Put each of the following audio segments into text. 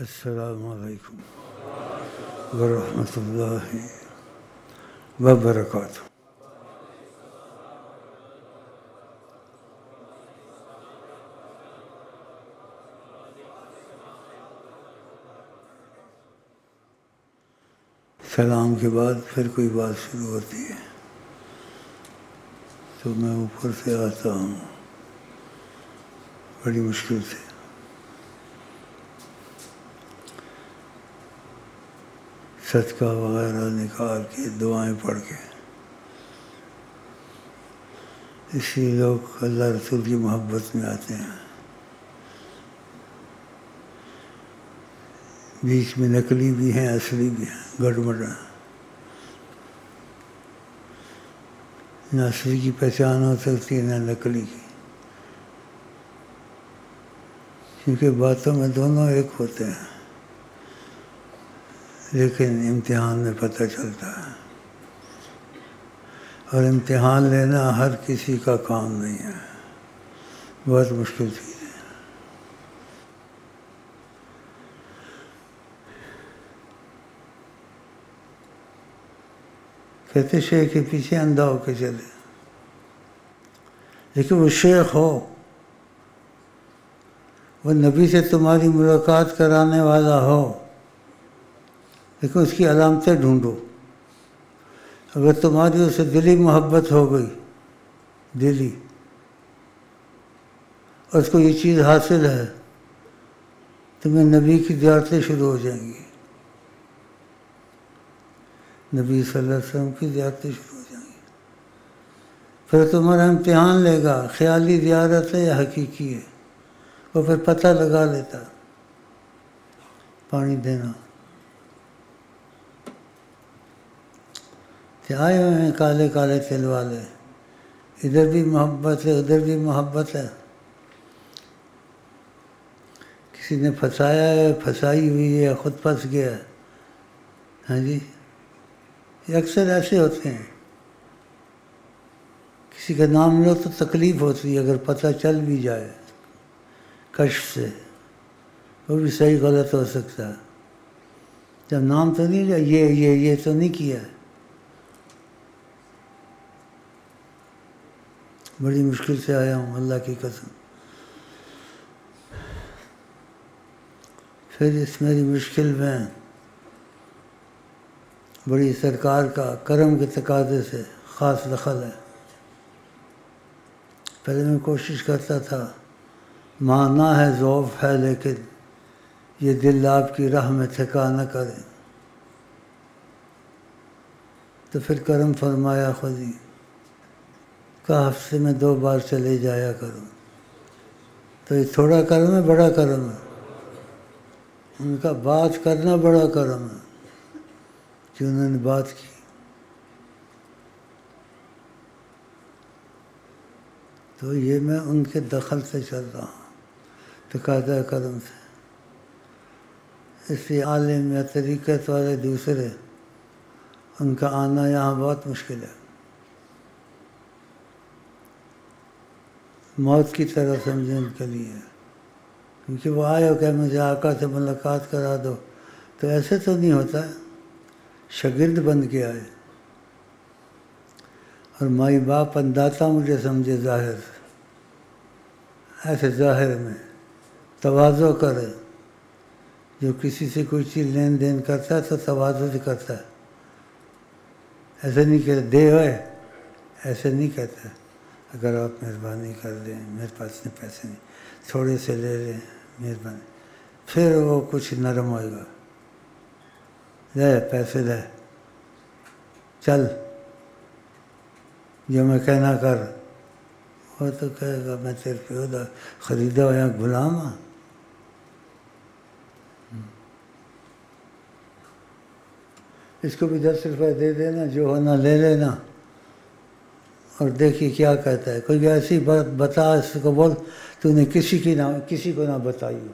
السلام علیکم ورحمۃ اللہ وبرکاتہ۔ سلام کے بعد پھر کوئی بات شروع ہوتی ہے تو میں اوپر سے آتا ہوں بڑی مشکل سے۔ صدقہ وغیرہ نکال کے دعائیں پڑھ کے، اس لیے لوگ اللہ رسول کی محبت میں آتے ہیں۔ بیچ میں نقلی بھی ہیں، اصلی بھی ہیں، گڑبڑ ہیں۔ نہ اصلی کی پہچان ہو سکتی ہے نہ نقلی کی، کیونکہ باتوں میں دونوں ایک ہوتے ہیں، لیکن امتحان میں پتہ چلتا ہے، اور امتحان لینا ہر کسی کا کام نہیں ہے، بہت مشکل چیز ہے۔ کہتے شیخ کے پیچھے اندھا ہو کے چلے، لیکن وہ شیخ ہو، وہ نبی سے تمہاری ملاقات کرانے والا ہو، لیکن اس کی علامتیں ڈھونڈو۔ اگر تمہاری اسے دلی محبت ہو گئی، دلی، اور اس کو یہ چیز حاصل ہے، تمہیں نبی کی زیارتیں شروع ہو جائیں گی، نبی صلی اللہ علیہ وسلم کی زیارتیں شروع ہو جائیں گی۔ پھر تمہارا امتحان لے گا، خیالی زیارت ہے یا حقیقی ہے، وہ پھر پتہ لگا لیتا۔ پانی دینا، کہ آئے ہوئے ہیں کالے کالے تل والے، ادھر بھی محبت ہے ادھر بھی محبت ہے، کسی نے پھنسایا ہے، پھنسائی ہوئی ہے، خود پھنس گیا ہے۔ ہاں جی، یہ اکثر ایسے ہوتے ہیں، کسی کا نام لو تو تکلیف ہوتی ہے اگر پتہ چل بھی جائے کشف سے، وہ بھی صحیح غلط ہو سکتا ہے۔ جب نام تو نہیں لیا، یہ تو نہیں کیا ہے، بڑی مشکل سے آیا ہوں اللہ کی قسم۔ پھر اس میری مشکل میں بڑی سرکار کا کرم کے تقاضے سے خاص دخل ہے۔ پہلے میں کوشش کرتا تھا، مانا ہے ضعف ہے لیکن یہ دل آپ کی راہ میں تھکا نہ کرے، تو پھر کرم فرمایا خود ہی، کہا ہفتے میں 2 بار چلے جایا کرو۔ تو یہ تھوڑا کرم ہے بڑا کرم ہے؟ ان کا بات کرنا بڑا کرم ہے کہ انہوں نے بات کی۔ تو یہ میں ان کے دخل سے چل رہا ہوں، تقاضا کرم سے۔ اس لیے عالم یا طریقت والے دوسرے، ان کا آنا یہاں بہت مشکل ہے، موت کی طرح سمجھیں ان کے لیے، کیونکہ وہ آئے ہو کہ مجھے آقا سے ملاقات کرا دو، تو ایسے تو نہیں ہوتا ہے، شاگرد بن کے آئے، اور مائی باپ انداتا مجھے سمجھے ظاہر سے، ایسے ظاہر میں تواضع کرے، جو کسی سے کوئی چیز لین دین کرتا ہے تو تواضع سے کرتا ہے، ایسے نہیں کہتے دے ہوئے، ایسے نہیں کہتا ہے، اگر آپ مہربانی کر دیں، میرے پاس اتنے پیسے نہیں، تھوڑے سے لے لیں مہربانی، پھر وہ کچھ نرم ہوئے گا، لے پیسے لے، چل جو میں کہنا کر۔ وہ تو کہے گا میں تیرے پیو دا خریدا ہوا غلام ہاں۔ اس کو بھی 10 روپے دے دینا، جو ہونا لے لینا، اور دیکھیے کیا کہتا ہے۔ کوئی ایسی بات بتا، اس کو بول تو نے کسی کو نہ بتائی ہو،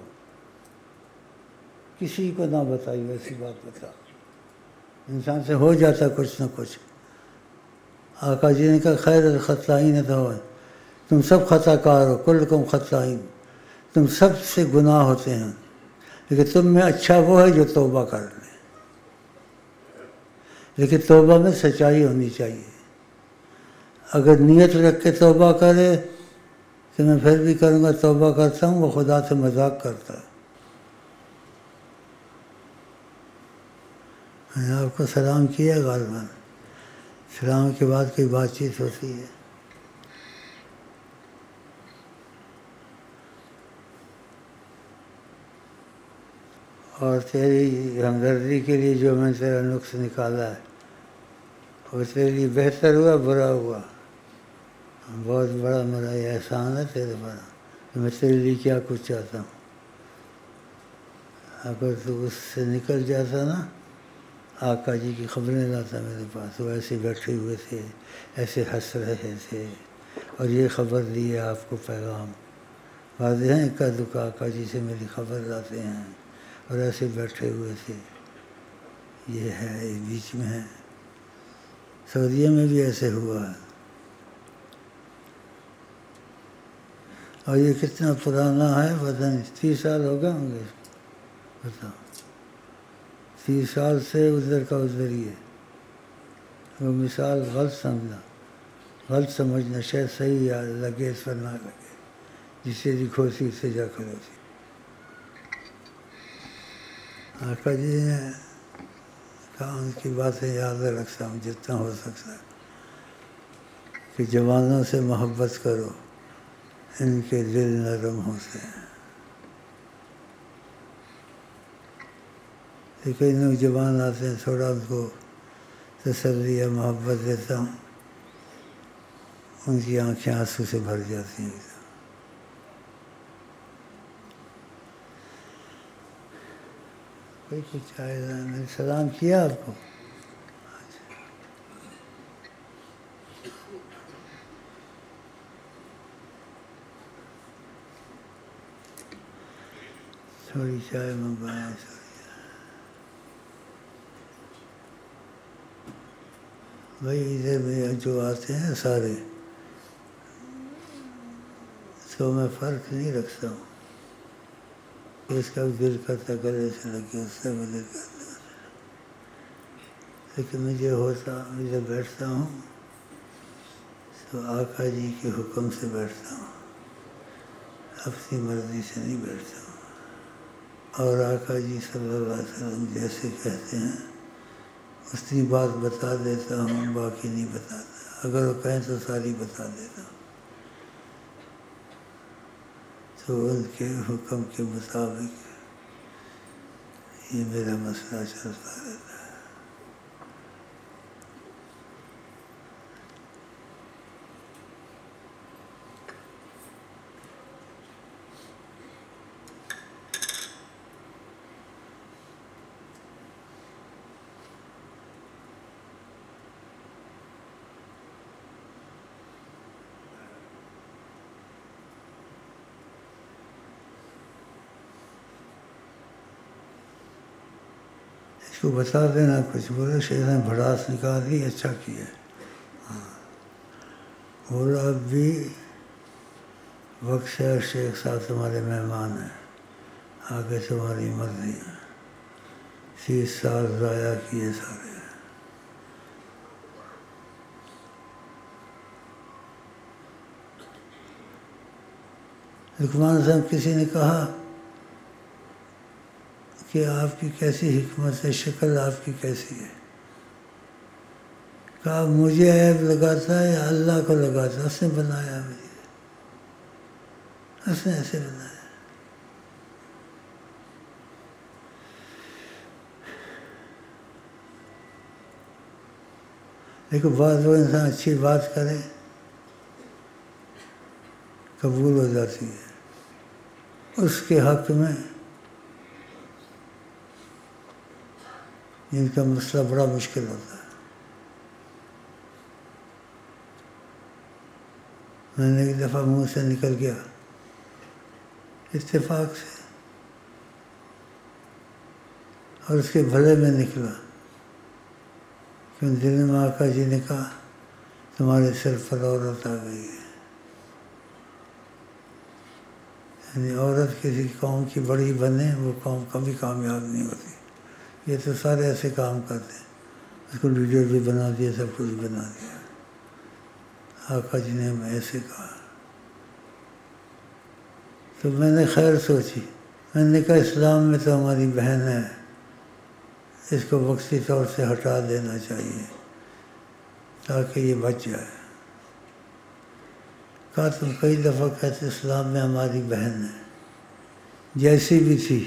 کسی کو نہ بتائی ہو، ایسی بات بتا۔ انسان سے ہو جاتا کچھ نہ کچھ۔ آقا جی نے کہا خیر الخطائین تو تم سب خطا کار ہو، کلکم خطائین، تم سب سے گناہ ہوتے ہیں، لیکن تم میں اچھا وہ ہے جو توبہ کر لے، لیکن توبہ میں سچائی ہونی چاہیے۔ اگر نیت رکھ کے توبہ کرے کہ میں پھر بھی کروں گا، توبہ کرتا ہوں، وہ خدا سے مذاق کرتا ہے۔ میں نے آپ کو سلام کیا غالباً، سلام کے بعد کوئی بات چیت ہوتی ہے۔ اور تیری ہمدردی کے لیے جو میں تیرا نقص نکالا ہے وہ تیرے لیے بہتر ہوا برا ہوا، بہت بڑا میرا یہ احسان ہے تیرے پر کہ میں تیرے لیے کیا کچھ چاہتا ہوں۔ اگر تو اس سے نکل جاتا نا، آقا جی کی خبریں لاتا میرے پاس، وہ ایسے بیٹھے ہوئے تھے، ایسے ہنس رہے تھے، اور یہ خبر دی ہے آپ کو پیغام، واضح ہیں اکا دکا آقا جی سے میری خبر لاتے ہیں، اور ایسے بیٹھے ہوئے تھے، یہ ہے یہ بیچ میں ہے۔ سعودیہ میں بھی ایسے ہوا ہے۔ اور یہ کتنا پرانا ہے پتہ نہیں، 30 سال ہو گئے ہوں گے، بتاؤ 30 سال سے ادھر کا ادھر ہی ہے۔ وہ مثال غلط سمجھنا، غلط سمجھنا، شاید صحیح یا لگے اس پر نہ لگے، جسے لکھو سی اس سے جا کرو سی۔ آقا جی نے کہا ان کی باتیں یاد رکھتا ہوں جتنا ہو سکتا ہے، کہ جوانوں سے محبت کرو، ان کے دل نرم ہوتے ہیں۔ کئی نوجوان آتے ہیں، تھوڑا ان کو تسلی یا محبت دیتا ہوں، ان کی آنکھیں آنسو سے بھر جاتی ہیں۔ کوئی کچھ آئے گا، میں نے سلام کیا آپ کو۔ تھوڑی چائے منگوایا، بھائی ادھر میں جو آتے ہیں سارے، تو میں فرق نہیں رکھتا ہوں، اس کا بھی دل کرتا گلے سے لگے، اس کا بھی دل کرتا، لیکن مجھے ہوتا، مجھے بیٹھتا ہوں تو آقا جی کے حکم سے بیٹھتا ہوں، اپنی مرضی سے نہیں بیٹھتا ہوں۔ اور آقا جی صلی اللہ علیہ وسلم جیسے کہتے ہیں اتنی بات بتا دیتا ہوں، باقی نہیں بتاتا، اگر وہ کہیں تو ساری بتا دیتا ہوں۔ تو ان کے حکم کے مطابق یہ میرا مسئلہ چلتا رہتا ہے۔ اس کو بتا دینا کچھ، بولے شیخ نے بھڑاس نکال دی، اچھا کیا۔ بولا اب بھی وقت ہے، شیخ صاحب تمہارے مہمان ہیں، آگے تمہاری مرضی ہے۔ 30 سال ضائع کیے سارے۔ لقمان صاحب کسی نے کہا کہ آپ کی کیسی حکمت ہے، شکل آپ کی کیسی ہے؟ کہا مجھے عیب لگاتا ہے یا اللہ کو لگاتا ہے؟ اس نے بنایا مجھے، اس نے ایسے بنایا۔ لیکن بعض وہ انسان اچھی بات کرے قبول ہو جاتی ہے، اس کے حق میں جن کا مسئلہ بڑا مشکل ہوتا ہے۔ میں نے ایک دفعہ منہ سے نکل گیا اتفاق سے، اور اس کے بھلے میں نکلا، کہ دل میں آقا جی نے کہا تمہارے سر پر عورت آ گئی ہے، یعنی عورت کسی قوم کی بڑی بنے وہ قوم کبھی کامیاب نہیں ہوتی. یہ تو سارے ایسے کام کرتے ہیں. اس کو لیڈر بھی بنا دیا, سب کچھ بنا دیا. آقا جی نے ایسے کہا. تو میں نے خیر سوچی. میں نے کہا اسلام میں تو ہماری بہن ہے, اس کو وقتی طور سے ہٹا دینا چاہیے تاکہ یہ بچ جائے. کہا تم کئی دفعہ کہتے اسلام میں ہماری بہن ہے, جیسی بھی تھی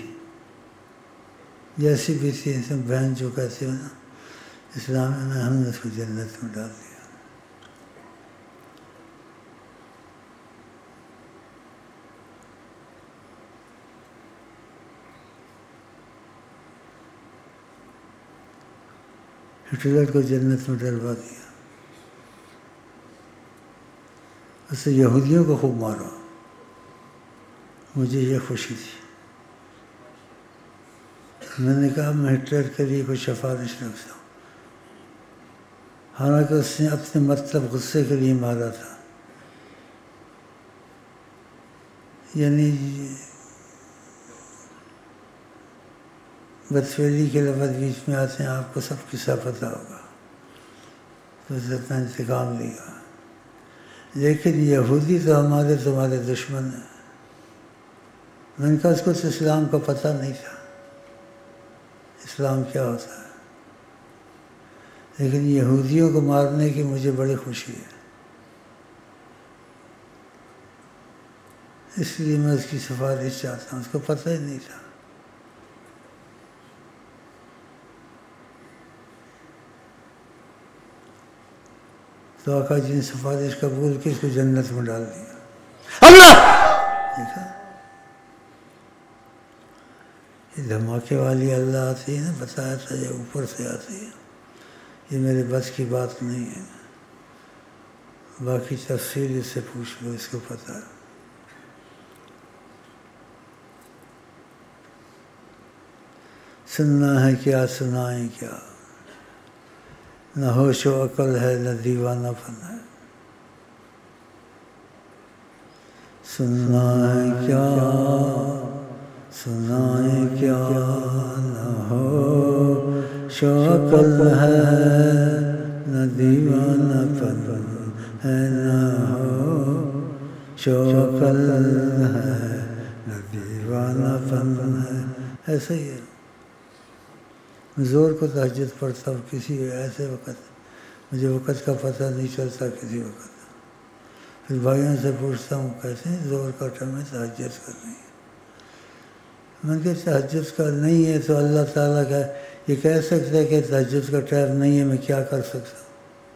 بہن جو کہتے ہو نا, اسلام میں ہم نے اس کو جنت میں ڈال دیا. ہٹلر کو جنت میں ڈلوا دیا. اسے یہودیوں کو خوب مارا. مجھے یہ خوشی تھی. میں نے کہا میں ہٹلر کے لیے کوئی سفارش رکھتا ہوں. حالانکہ اس نے اپنے مطلب غصے کے لیے مارا تھا. یعنی بدفعلی کے لفظ بیچ میں آتے ہیں, آپ کو سب قصہ پتہ ہوگا. تو اس نے اپنا انتقام لیا. لیکن یہودی تو تمہارے دشمن ہیں. میں نے کہا اس کو تو اسلام کا پتہ نہیں تھا, اسلام کیا ہوتا ہے. لیکن یہودیوں کو مارنے کی مجھے بڑی خوشی ہے, اس لیے میں اس کی سفارش چاہتا ہوں. اس کو پتہ ہی نہیں تھا. تو آقا جی نے سفارش قبول کی, اس کو جنت میں ڈال دیا. اللہ دیکھا, یہ دھماکے والی اللہ آتی ہے نا, بتایا تھا یہ اوپر سے آتی ہے. یہ میرے بس کی بات نہیں ہے. باقی تفصیل اس سے پوچھ لو, اس کو پتہ ہے. سننا ہے کیا سنائیں کیا, نہ ہوش و عقل ہے نہ دیوانہ پن ہے. سننا ہے کیا سنائیں کیا, نہ ہوش و عقل ہے نہ دیوانہ پن ہے. نہ ہوش و عقل ہے نہ دیوانہ پن ہے. ایسا ہی ہے. زور کو تہجد پڑھتا ہوں کسی ایسے وقت, مجھے وقت کا پتہ نہیں چلتا کسی وقت. پھر بھائیوں سے پوچھتا ہوں کیسے زور کا ٹائم ہے, تہجد کرنی ہے. میں نے کہا تہجد کا نہیں ہے تو اللہ تعالیٰ کا یہ کہہ سکتا ہے کہ تہجد کا ٹائم نہیں ہے, میں کیا کر سکتا ہوں.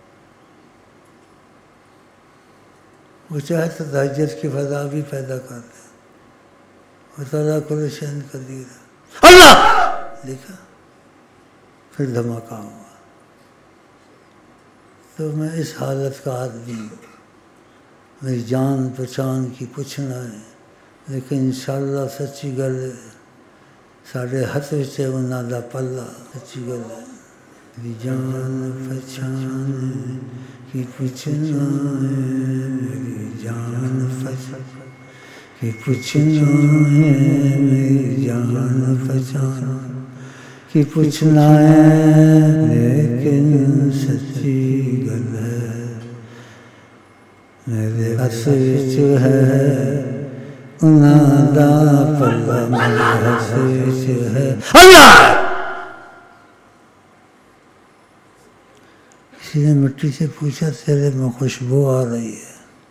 وہ چاہے تو تہجد کی فضا بھی پیدا کر دے. وہ تعالیٰ کل شیء قدیر ہے. اللہ دیکھا, پھر دھماکہ ہوا. تو میں اس حالت کا آدمی ہوں. میری جان پہچان کی پوچھنا ہے, لیکن انشاءاللہ سچی گل ہے ساڑھے ہاتھ وچ انہاں دا پلہ. سچی گل ہے. میری جان پہچان کی پوچھنا ہے, میری جان پہچان کی پوچھنا ہے, میری جان پہچان کی پوچھنا ہے. لیکن سچی گل ہے میرے ہس وچ ہے انہاں دا پلہ, میرے ہس وچ ہے. اللہ کسی نے مٹی سے پوچھا تیرے میں خوشبو آ رہی ہے.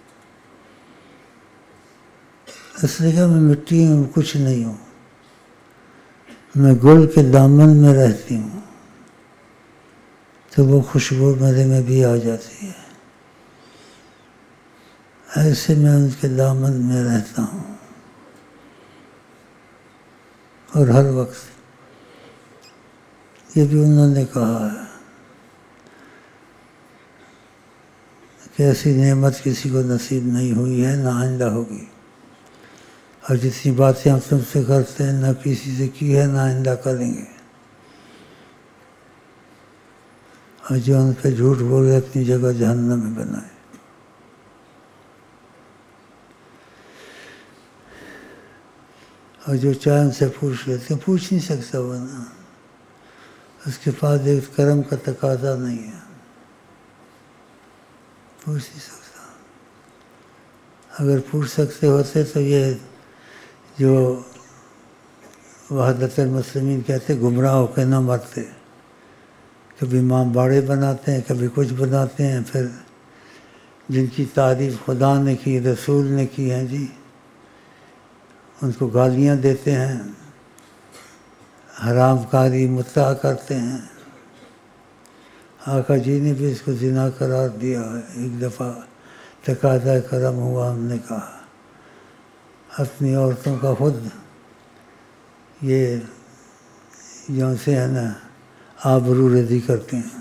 اس نے کہا میں مٹی میں کچھ نہیں ہوں, میں گل کے دامن میں رہتی ہوں, تو وہ خوشبو میرے میں بھی آ جاتی ہے. ایسے میں ان کے دامن میں رہتا ہوں. اور ہر وقت یہ بھی انہوں نے کہا ہے کہ ایسی نعمت کسی کو نصیب نہیں ہوئی ہے, نہ آئندہ ہوگی. اور جتنی باتیں ہم تم سے کرتے ہیں نہ کسی سے کی ہے, نہ آئندہ کریں گے. اور جو ان پہ جھوٹ بولے اپنی جگہ جہنم میں بنائے. اور جو چاہے ان سے پوچھ لیتے ہیں، پوچھ نہیں سکتا وہ نا، اس کے پاس ایک کرم کا تقاضا نہیں ہے، پوچھ نہیں سکتا۔ اگر پوچھ سکتے ہوتے تو یہ جو وحدت المسلمین کہتے گمراہ ہو کے نہ مرتے، کبھی امام باڑے بناتے ہیں، کبھی کچھ بناتے ہیں، پھر جن کی تعریف خدا نے کی، رسول نے کی ہے جی، ان کو گالیاں دیتے ہیں، حرام کاری مطلع کرتے ہیں۔ آقا جی نے بھی اس کو زنا قرار دیا ہے۔ ایک دفعہ تقاضۂ کرم ہوا، ہم نے کہا اپنی عورتوں کا خود یہ یوں سے ہے نا آبرو ریزی کرتے ہیں،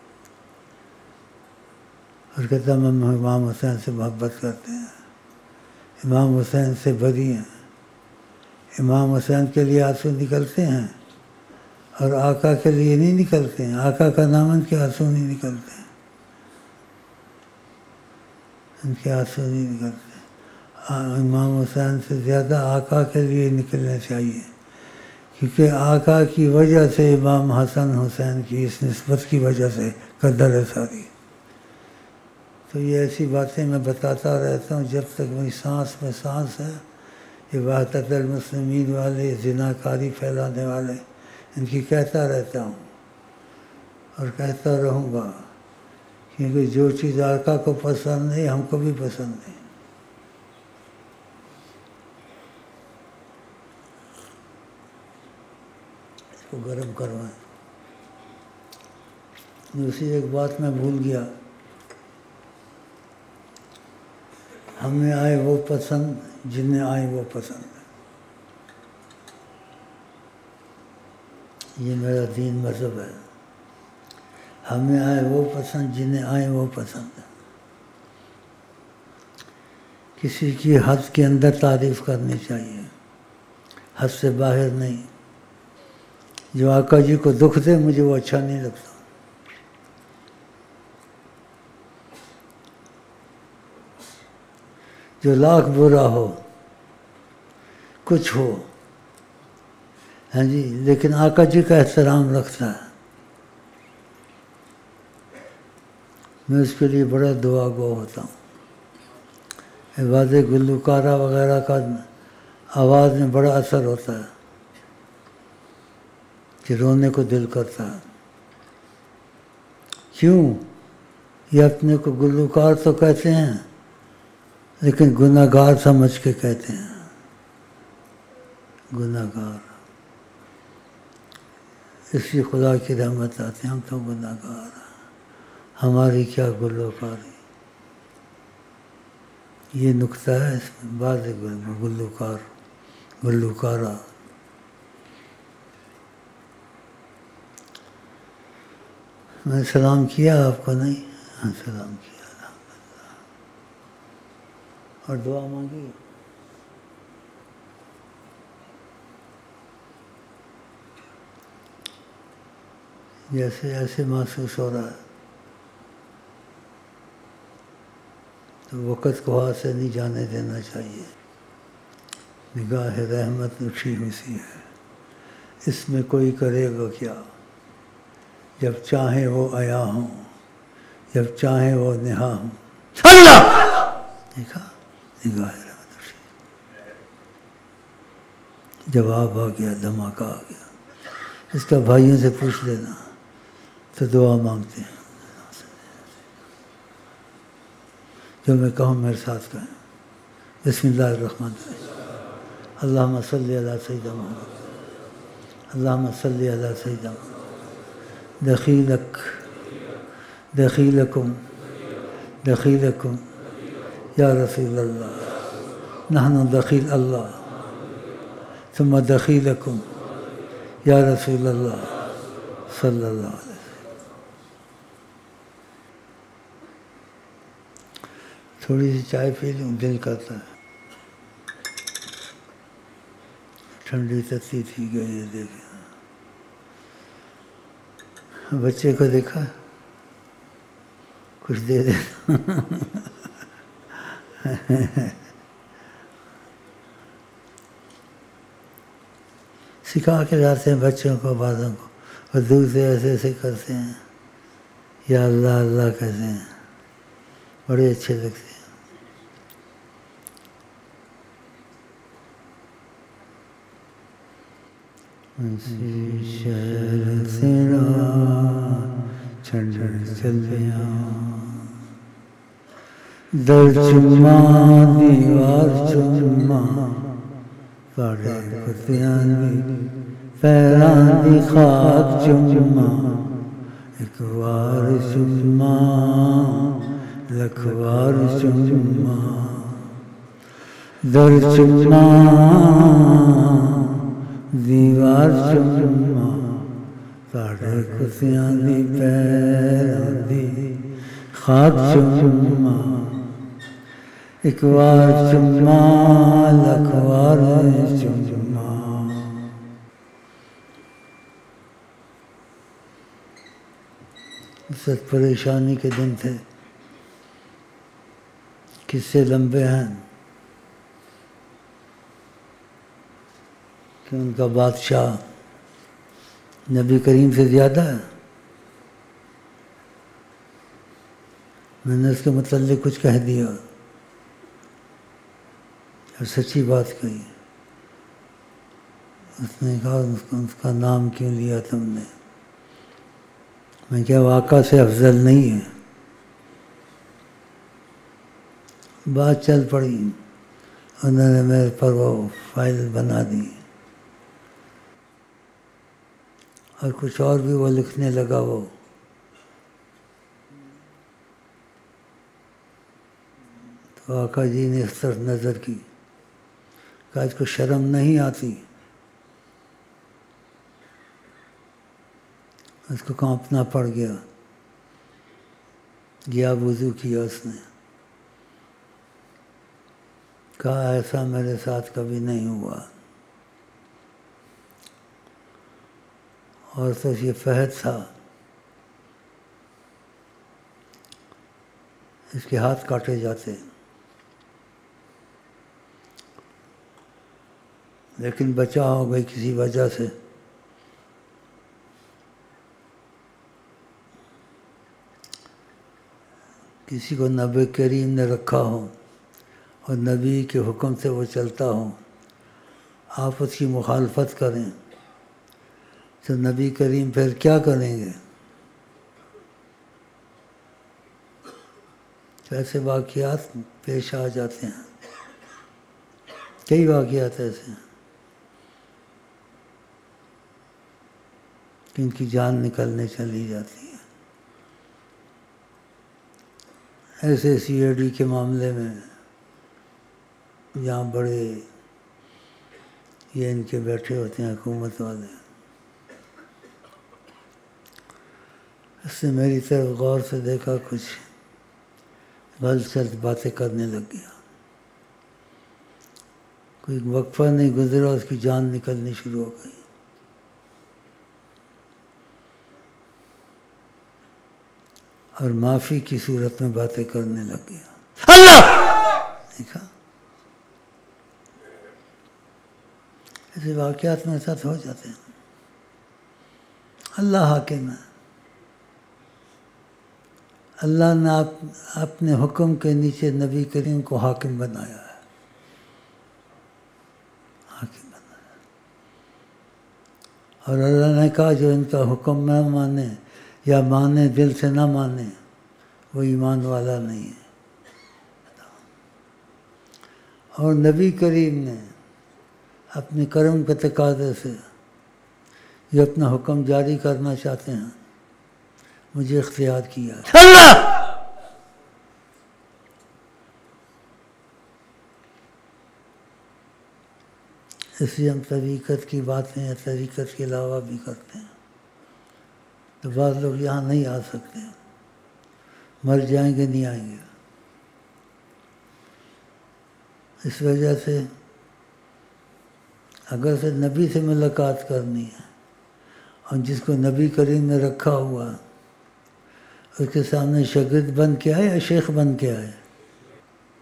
اور کہتا ہم امام حسین سے محبت کرتے ہیں، امام حسین سے بری ہیں، امام حسین کے لیے آنسو نکلتے ہیں اور آقا کے لیے نہیں نکلتے ہیں، آقا کا نامن کے آنسو نہیں نکلتے ہیں، ان کے آنسو نہیں نکلتے۔ امام حسین سے زیادہ آقا کے لیے نکلنے چاہیے، کیونکہ آقا کی وجہ سے امام حسن حسین کی اس نسبت کی وجہ سے قدر ہے ساری۔ تو یہ ایسی باتیں میں بتاتا رہتا ہوں جب تک میری سانس میں سانس ہے۔ یہ وحدت المسلمین والے، زنا کاری پھیلانے والے، ان کی کہتا رہتا ہوں اور کہتا رہوں گا، کیونکہ جو چیز آقا کو پسند نہیں ہم کو بھی پسند نہیں۔ اس کو گرم کروائیں۔ دوسری ایک بات میں بھول گیا، ہمیں آئے وہ پسند جنہیں آئے وہ پسند۔ یہ میرا دین مذہب ہے، ہمیں آئے وہ پسند جنہیں آئے وہ پسند۔ کسی کی حد کے اندر تعریف کرنی چاہیے، حد سے باہر نہیں۔ جو آقا جی کو دکھ دے مجھے وہ اچھا نہیں لگتا۔ جو لاکھ برا ہو، کچھ ہو، ہاں جی، لیکن آقا جی کا احترام رکھتا ہے، میں اس کے لیے بڑا دعا گو ہوتا ہوں۔ واضح گلوکارہ وغیرہ کا آواز میں بڑا اثر ہوتا ہے کہ رونے کو دل کرتا ہے۔ کیوں؟ یہ اپنے کو گلوکار تو کہتے ہیں لیکن گناہ گار سمجھ کے کہتے ہیں، گناہ گار۔ اس لیے خدا کی رحمت آتی ہے، ہم تو گناہ گار ہیں، ہماری کیا گلوکاری۔ یہ نقطہ ہے اس میں، بعض گلوکار گلوکارہ۔ میں سلام کیا آپ کو نہیں؟ ہاں سلام کیا، الحمدللہ۔ اور دعا مانگی؟ جیسے ایسے محسوس ہو رہا ہے تو وقت کو ہاتھ سے نہیں جانے دینا چاہیے۔ نگاہ رحمت اٹھی ہوئی سی ہے، اس میں کوئی کرے گا کیا، جب چاہیں وہ عیا ہوں، جب چاہیں وہ نہا ہوں۔ اللہ! دیکھا، نگاہ رحمت اٹھی، جواب آ گیا، دھماکہ آ گیا۔ اس کا بھائیوں سے پوچھ لینا تو دعا مانگتے ہیں۔ جو میں کہوں میرے ساتھ کہیں، بسم اللہ الرحمن الرحیم، اللہم صلی علی سیدنا محمد، اللہم صلی علی سیدنا محمد۔ دخیلکم یا رسول اللہ، نحن دخیل اللہ، ثم دخیلکم یا رسول اللہ صلی اللہ علیہ وسلم۔ تھوڑی سی چائے پی لوں، دل کرتا ہے، ٹھنڈی تتی تھی گئی ہے، دیکھیں بچے کو دیکھا، کچھ دے دے۔ سکھا کے لاتے ہیں بچوں کو بعضوں کو، اور دور سے ایسے ایسے کرتے ہیں، یا اللہ اللہ کہتے ہیں، بڑے اچھے لگتے ہیں۔ شہر تیرا چھنڈ چلیا، در چما دیوار چما، پاڑے کتیاں دی پیران دی خاک چما، ایک وار چما لکھ وار چما، در چما دیوار چما، پاڑے کتیاں دی پیران دی خاک چما، ایک وار چما لکھ وار چما۔ سخت پریشانی کے دن تھے، قصے لمبے ہیں کہ ان کا بادشاہ نبی کریم سے زیادہ ہے۔ میں نے اس کے متعلق کچھ کہہ دیا اور سچی بات کہی۔ اس نے کہا اس کا نام کیوں لیا تم نے؟ میں کیا واقعہ سے افضل نہیں ہے؟ بات چل پڑی، انہوں نے میرے پر وہ فائل بنا دی، اور کچھ اور بھی وہ لکھنے لگا۔ وہ تو آقا جی نے اس طرف نظر کی، کہا اس کو شرم نہیں آتی؟ اس کو کانپنا پڑ گیا، گیا وضو کیا اس نے، کہا ایسا میرے ساتھ کبھی نہیں ہوا۔ اور تو یہ فہد تھا، اس کے ہاتھ کاٹے جاتے، لیکن بچا ہو گئی کسی وجہ سے۔ کسی کو نبی کریم نے رکھا ہو اور نبی کے حکم سے وہ چلتا ہو، آپ اس کی مخالفت کریں تو نبی کریم پھر کیا کریں گے؟ ایسے واقعات پیش آ جاتے ہیں، کئی واقعات ایسے ہیں کہ ان کی جان نکلنے چلی جاتی ہے۔ ایسے سی اے ڈی کے معاملے میں، جہاں بڑے یہ ان کے بیٹھے ہوتے ہیں حکومت والے، اس نے میری طرف غور سے دیکھا، کچھ غلط سلط باتیں کرنے لگ گیا، کوئی وقفہ نہیں گزرا اس کی جان نکلنی شروع ہو گئی۔ اور معافی کی صورت میں باتیں کرنے لگ گیا۔ اللہ دیکھا، ایسے واقعات میرے ساتھ ہو جاتے ہیں۔ اللہ حاکم ہے، اللہ نے اپنے حکم کے نیچے نبی کریم کو حاکم بنایا ہے، حاکم بنایا۔ اور اللہ نے کہا جو ان کا حکم نہ مانے یا مانے دل سے نہ مانے، وہ ایمان والا نہیں ہے۔ اور نبی کریم نے اپنے کرم کے تقاضے سے جو اپنا حکم جاری کرنا چاہتے ہیں، مجھے اختیار کیا ہے۔ اللہ اس لیے ہم طریقت کی باتیں یا طریقت کے علاوہ بھی کرتے ہیں، تو بعض لوگ یہاں نہیں آ سکتے، مر جائیں گے نہیں آئیں گے۔ اس وجہ سے اگر سے نبی سے ملاقات کرنی ہے اور جس کو نبی کریم نے رکھا ہوا، اس کے سامنے شاگرد بن کے آئے یا شیخ بن کے آئے،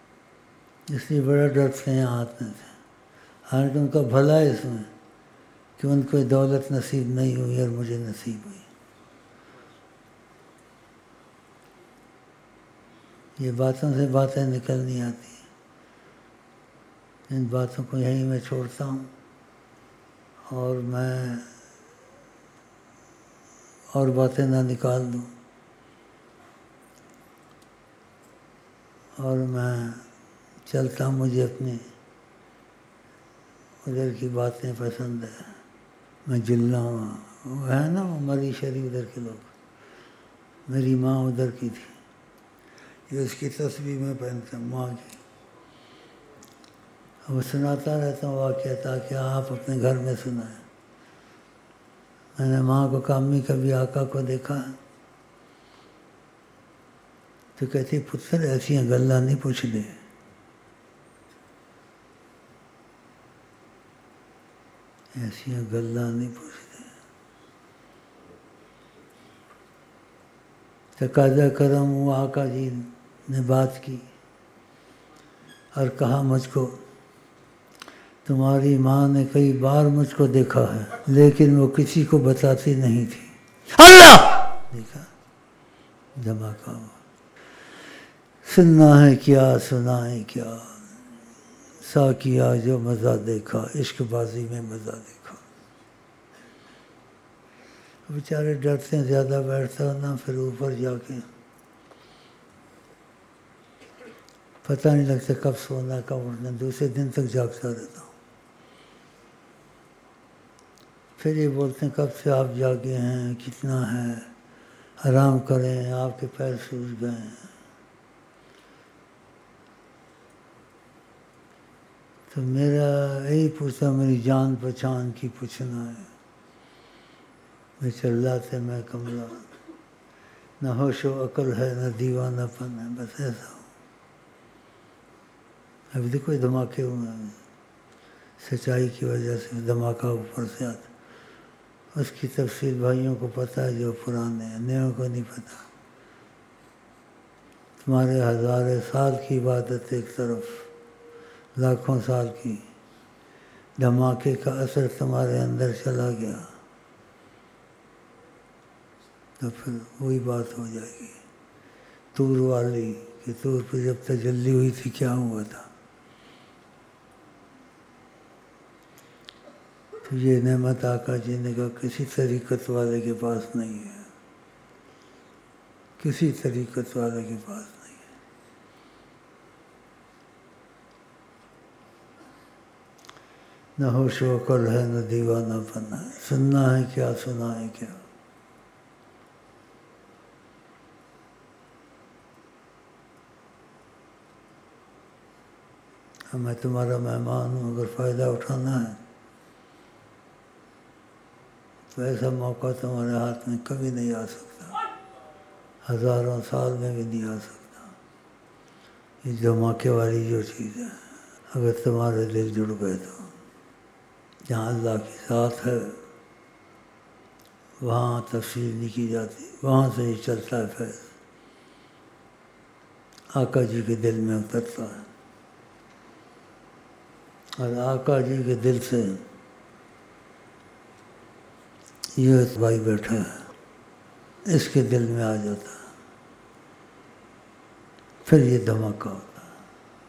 اس لیے بڑا ڈرتے ہیں آنے سے، حالانکہ ان کا بھلا ہے اس میں کہ ان کو دولت نصیب نہیں ہوئی اور مجھے نصیب ہوئی. یہ باتوں سے باتیں نکلنی آتی ہیں. ان باتوں کو یہیں میں چھوڑتا ہوں اور میں اور باتیں نہ نکال دوں اور میں چلتا ہوں. مجھے اپنی ادھر کی باتیں پسند ہے. میں جلنا ہوں. وہ ہے نا وہ مری شری ادھر کے لوگ. میری ماں ادھر کی تھی. یہ اس کی تصویر میں پہنتا ہوں ماں کی. وہ سناتا رہتا ہوں واقعہ تاکہ آپ اپنے گھر میں سنائیں. میں نے ماں کو کہا امی کبھی آقا کو دیکھا ہے؟ تو کہتی پتر ایسی گلاں نہیں پوچھ دے. ایسی گلاں نہیں پوچھ دے. تقاضا کرم ہوا. آقا جی نے بات کی اور کہا مجھ کو تمہاری ماں نے کئی بار مجھ کو دیکھا ہے لیکن وہ کسی کو بتاتی نہیں تھی. اللہ دیکھا دھماکہ ہوا. سننا ہے کیا سنائیں کیا ساقیا جو مزہ دیکھا عشق بازی میں مزہ دیکھا. بیچارے ڈرتے ہیں زیادہ بیٹھتا نا پھر اوپر جا کے پتہ نہیں لگتا کب سونا کب اٹھنا. دوسرے دن تک جاگتا رہتا ہوں. پھر یہ بولتے ہیں کب سے آپ جاگے ہیں کتنا ہے آرام کریں آپ کے پیر سوج گئے ہیں. تو میرا یہی پوچھتا میری جان پہچان کی پوچھنا ہے. میں چلاتے میں کملا نہ ہوش و عقل ہے نہ دیوانہ پن ہے. بس ایسا ہو. ابھی دیکھو یہ دھماکے ہوئے ہیں. سچائی کی وجہ سے دھماکہ اوپر سے آتا. اس کی تفصیل بھائیوں کو پتہ ہے جو پرانے ہیں. نئےوں کو نہیں پتہ. تمہارے ہزارے سال کی عبادت ایک طرف لاکھوں سال کی دھماکے کا اثر تمہارے اندر چلا گیا تو پھر وہی بات ہو جائے گی طور والی کہ طور پہ جب تجلی ہوئی تھی کیا ہوا تھا. تو یہ نعمت آقا جی نے کہا کسی طریقت والے کے پاس نہیں ہے. کسی طریقت والے کے پاس نہیں ہے. نہ ہوش و عقل ہے نہ دیوانہ پن ہے. سننا ہے کیا سنائیں کیا. میں تمہارا مہمان ہوں. اگر فائدہ اٹھانا ہے تو ایسا موقع تمہارے ہاتھ میں کبھی نہیں آ سکتا. ہزاروں سال میں بھی نہیں آ سکتا. یہ دھماکے والی جو چیز ہے اگر تمہارے دل جڑ گئے تو جہاں اللہ کی ذات ہے وہاں تفصیل نہیں کی جاتی. وہاں سے ہی چلتا ہے فیض. آقا جی کے دل میں اترتا ہے اور آقا جی کے دل سے یہ بھائی بیٹھا ہے اس کے دل میں آ جاتا ہے. پھر یہ دھماکہ ہوتا ہے.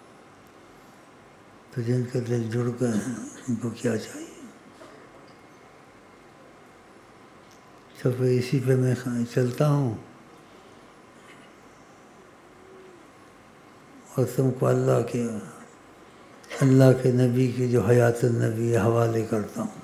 تو جن کے دل جڑ گئے ہیں ان کو کیا چاہیے. تو پھر اسی پہ میں چلتا ہوں اور تم کو اللہ کے نبی کی جو حیات النبی حوالے کرتا ہوں.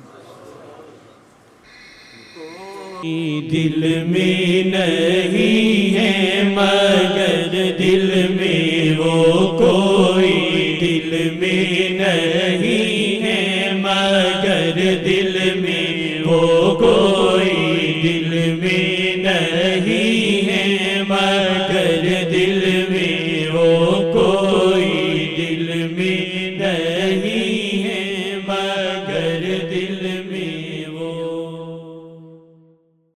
دل میں نہیں ہے مگر دل میں وہ کوئی. دل میں نہیں ہے مگر دل میں وہ کوئی. دل میں نہیں ہے مگر دل